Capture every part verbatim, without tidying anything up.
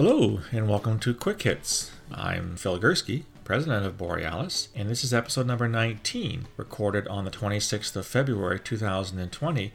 Hello, and welcome to Quick Hits. I'm Phil Gursky, president of Borealis, and this is episode number nineteen, recorded on the twenty-sixth of February, two thousand twenty.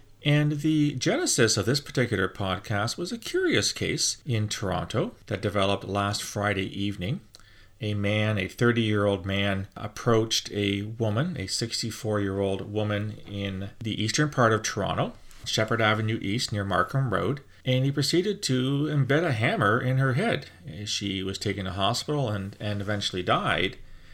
And the genesis of this particular podcast was a curious case in Toronto that developed last Friday evening. A man, a thirty-year-old man, approached a woman, a sixty-four-year-old woman in the eastern part of Toronto, Shepherd Avenue East near Markham Road, and he proceeded to embed a hammer in her head. She was taken to hospital and, and eventually died.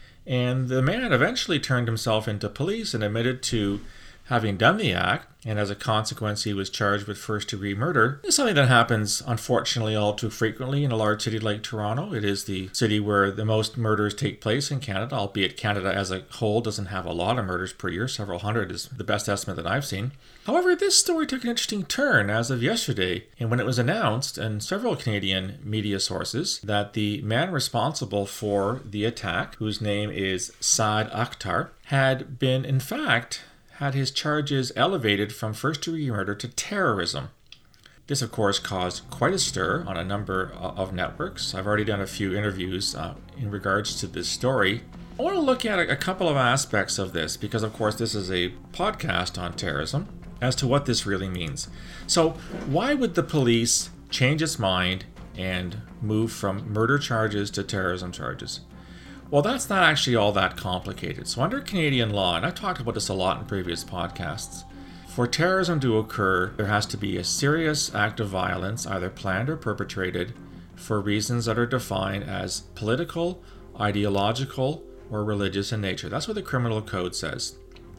And the man eventually turned himself into police and admitted to having done the act, and as a consequence he was charged with first-degree murder. It's something that happens, unfortunately, all too frequently in a large city like Toronto. It is the city where the most murders take place in Canada, albeit Canada as a whole doesn't have a lot of murders per year. Several hundred is the best estimate that I've seen. However, this story took an interesting turn as of yesterday, and when it was announced in several Canadian media sources that the man responsible for the attack, whose name is Saad Akhtar, had been, in fact, had his charges elevated from first-degree murder to terrorism. This, of course, caused quite a stir on a number of networks. I've already done a few interviews uh, in regards to this story. I want to look at a couple of aspects of this because, of course, this is a podcast on terrorism, as to what this really means. So, why would the police change its mind and move from murder charges to terrorism charges? Well, that's not actually all that complicated. So under Canadian law, and I've talked about this a lot in previous podcasts, for terrorism to occur, there has to be a serious act of violence, either planned or perpetrated, for reasons that are defined as political, ideological, or religious in nature. That's what the criminal code says.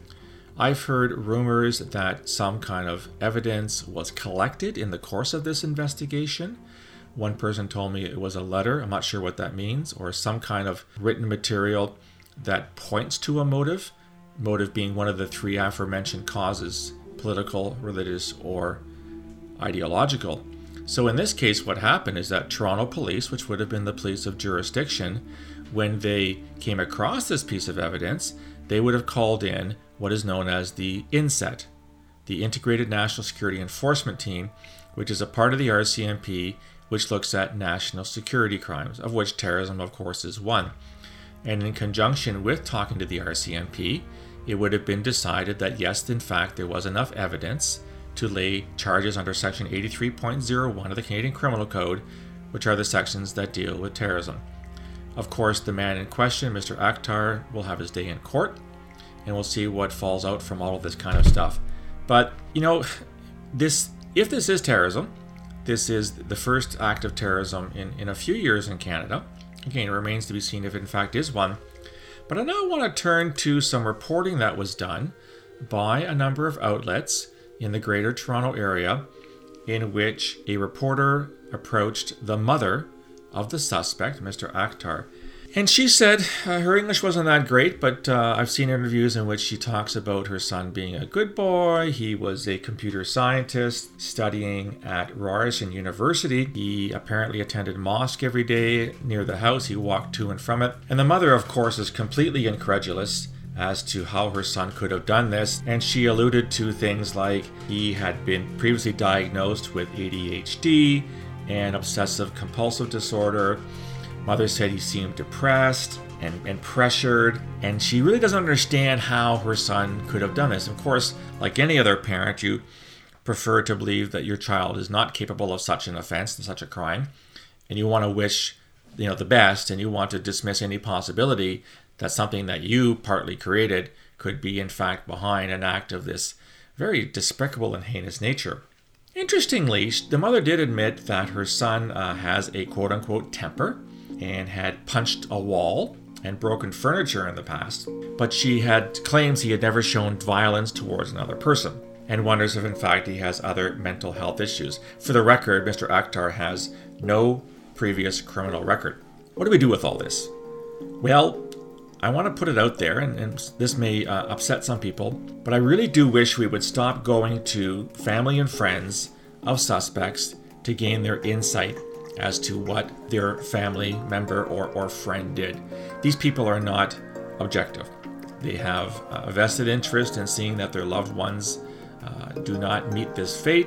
I've heard rumors that some kind of evidence was collected in the course of this investigation. One person told me it was a letter, I'm not sure what that means, or some kind of written material that points to a motive, motive being one of the three aforementioned causes, political, religious, or ideological. So in this case, what happened is that Toronto police, which would have been the police of jurisdiction, when they came across this piece of evidence, they would have called in what is known as the I N S E T, the Integrated National Security Enforcement Team, which is a part of the R C M P, which looks at national security crimes, of which terrorism, of course, is one. And in conjunction with talking to the R C M P, it would have been decided that yes, in fact, there was enough evidence to lay charges under Section eighty-three point oh one of the Canadian Criminal Code, which are the sections that deal with terrorism. Of course, the man in question, Mister Akhtar, will have his day in court, and we'll see what falls out from all of this kind of stuff. But, you know, this if this is terrorism, this is the first act of terrorism in, in a few years in Canada. Again, it remains to be seen if it in fact is one. But I now want to turn to some reporting that was done by a number of outlets in the Greater Toronto area in which a reporter approached the mother of the suspect, Mister Akhtar. And she said uh, her English wasn't that great, but uh, I've seen interviews in which she talks about her son being a good boy. He was a computer scientist studying at Ryerson University. He apparently attended mosque every day near the house. He walked to and from it. And the mother, of course, is completely incredulous as to how her son could have done this. And she alluded to things like he had been previously diagnosed with A D H D and obsessive compulsive disorder. Mother said he seemed depressed and, and pressured, and she really doesn't understand how her son could have done this. Of course, like any other parent, you prefer to believe that your child is not capable of such an offense and such a crime, and you want to wish, you know, the best, and you want to dismiss any possibility that something that you partly created could be in fact behind an act of this very despicable and heinous nature. Interestingly, the mother did admit that her son uh, has a quote-unquote temper, and had punched a wall and broken furniture in the past, but she had claims he had never shown violence towards another person, and wonders if in fact he has other mental health issues. For the record, Mister Akhtar has no previous criminal record. What do we do with all this? Well, I want to put it out there, and, and this may uh, upset some people, but I really do wish we would stop going to family and friends of suspects to gain their insight as to what their family member or, or friend did. These people are not objective. They have a vested interest in seeing that their loved ones uh, do not meet this fate.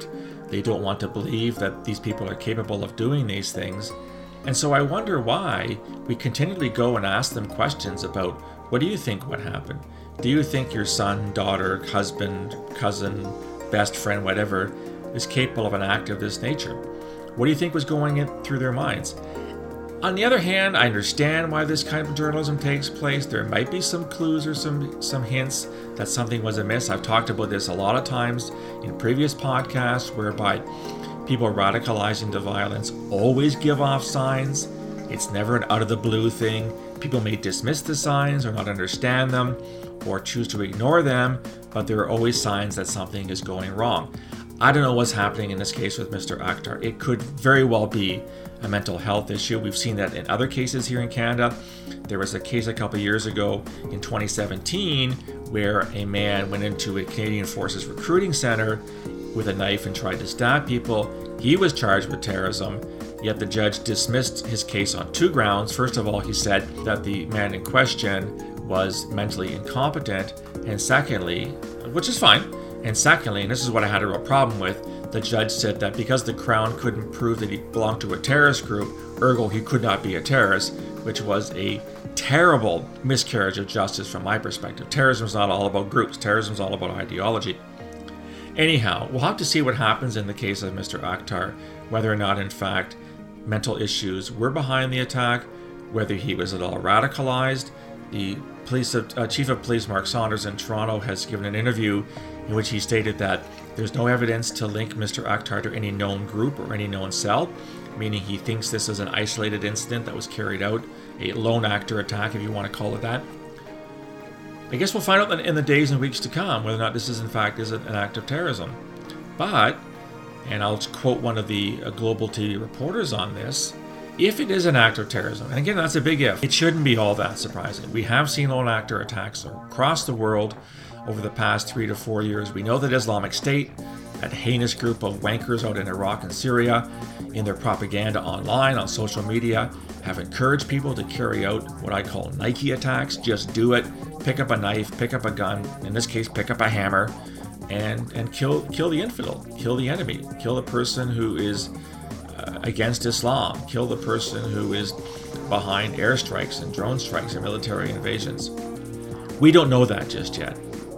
They don't want to believe that these people are capable of doing these things. And so I wonder why we continually go and ask them questions about, what do you think would happen? Do you think your son, daughter, husband, cousin, best friend, whatever, is capable of an act of this nature? What do you think was going in through their minds? On the other hand, I understand why this kind of journalism takes place. There might be some clues or some, some hints that something was amiss. I've talked about this a lot of times in previous podcasts, whereby people radicalizing to violence always give off signs. It's never an out-of-the-blue thing. People may dismiss the signs or not understand them or choose to ignore them, but there are always signs that something is going wrong. I don't know what's happening in this case with Mister Akhtar. It could very well be a mental health issue. We've seen that in other cases here in Canada. There was a case a couple years ago in twenty seventeen where a man went into a Canadian Forces recruiting center with a knife and tried to stab people. He was charged with terrorism, yet the judge dismissed his case on two grounds. First of all, he said that the man in question was mentally incompetent, and secondly, which is fine, and secondly, and this is what I had a real problem with, the judge said that because the Crown couldn't prove that he belonged to a terrorist group, ergo he could not be a terrorist, which was a terrible miscarriage of justice from my perspective. Terrorism is not all about groups. Terrorism is all about ideology. Anyhow, we'll have to see what happens in the case of Mister Akhtar, whether or not, in fact, mental issues were behind the attack, whether he was at all radicalized. The police uh, chief of police, Mark Saunders, in Toronto, has given an interview in which he stated that there's no evidence to link Mister Akhtar to any known group or any known cell, meaning he thinks this is an isolated incident that was carried out, a lone actor attack, if you want to call it that. I guess we'll find out in the days and weeks to come whether or not this is in fact is an act of terrorism. But, and I'll quote one of the uh, Global T V reporters on this, if it is an act of terrorism, and again that's a big if, it shouldn't be all that surprising. We have seen lone actor attacks across the world over the past three to four years. We know that Islamic State, that heinous group of wankers out in Iraq and Syria, in their propaganda online, on social media, have encouraged people to carry out what I call Nike attacks. Just do it. Pick up a knife, pick up a gun, in this case, pick up a hammer, and, and kill kill the infidel, kill the enemy, kill the person who is uh, against Islam, kill the person who is behind airstrikes and drone strikes and military invasions. We don't know that just yet.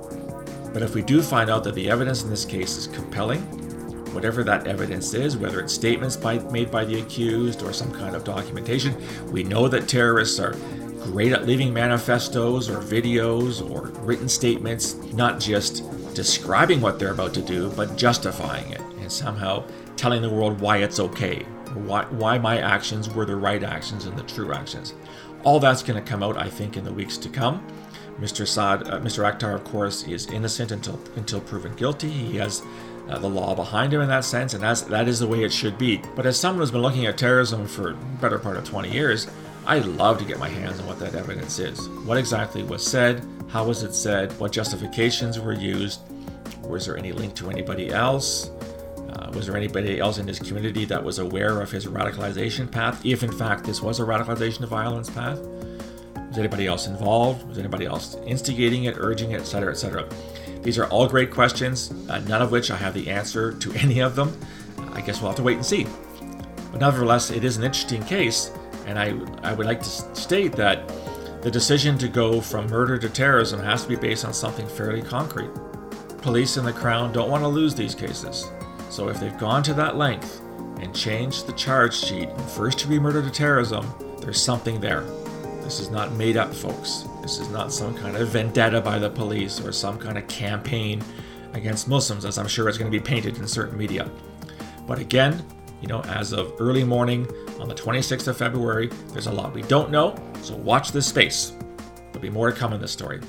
But if we do find out that the evidence in this case is compelling, whatever that evidence is, whether it's statements by, made by the accused or some kind of documentation, we know that terrorists are great at leaving manifestos or videos or written statements, not just describing what they're about to do, but justifying it and somehow telling the world why it's okay, or why, why my actions were the right actions and the true actions. All that's going to come out, I think, in the weeks to come. Mister Saad, uh, Mister Akhtar, of course, is innocent until until proven guilty. He has uh, the law behind him in that sense, and that's, that is the way it should be. But as someone who's been looking at terrorism for the better part of twenty years, I'd love to get my hands on what that evidence is. What exactly was said? How was it said? What justifications were used? Was there any link to anybody else? Uh, was there anybody else in his community that was aware of his radicalization path, if in fact this was a radicalization to violence path? Was anybody else involved? Was anybody else instigating it, urging it, et cetera, et cetera? These are all great questions, uh, none of which I have the answer to any of them. Uh, I guess we'll have to wait and see. But nevertheless, it is an interesting case, and I, I would like to state that the decision to go from murder to terrorism has to be based on something fairly concrete. Police and the Crown don't want to lose these cases. So if they've gone to that length and changed the charge sheet from first degree murder to terrorism, there's something there. This is not made up, folks. This is not some kind of vendetta by the police or some kind of campaign against Muslims, as I'm sure it's going to be painted in certain media. But again, you know, as of early morning on the twenty-sixth of February, there's a lot we don't know, so watch this space. There'll be more to come in this story.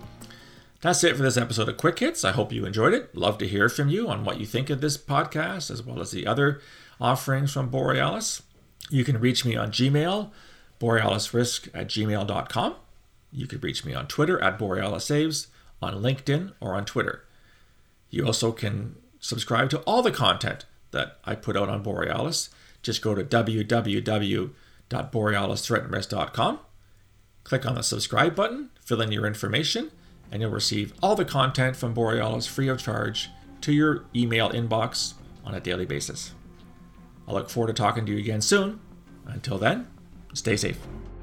That's it for this episode of Quick Hits. I hope you enjoyed it. Love to hear from you on what you think of this podcast, as well as the other offerings from Borealis. You can reach me on Gmail, borealisrisk at gmail dot com. You can reach me on Twitter at borealisaves, on LinkedIn, or on Twitter. You also can subscribe to all the content that I put out on Borealis. Just go to w w w dot borealis threat and risk dot com, click on the subscribe button, fill in your information, and you'll receive all the content from Borealis free of charge to your email inbox on a daily basis. I look forward to talking to you again soon. Until then, stay safe.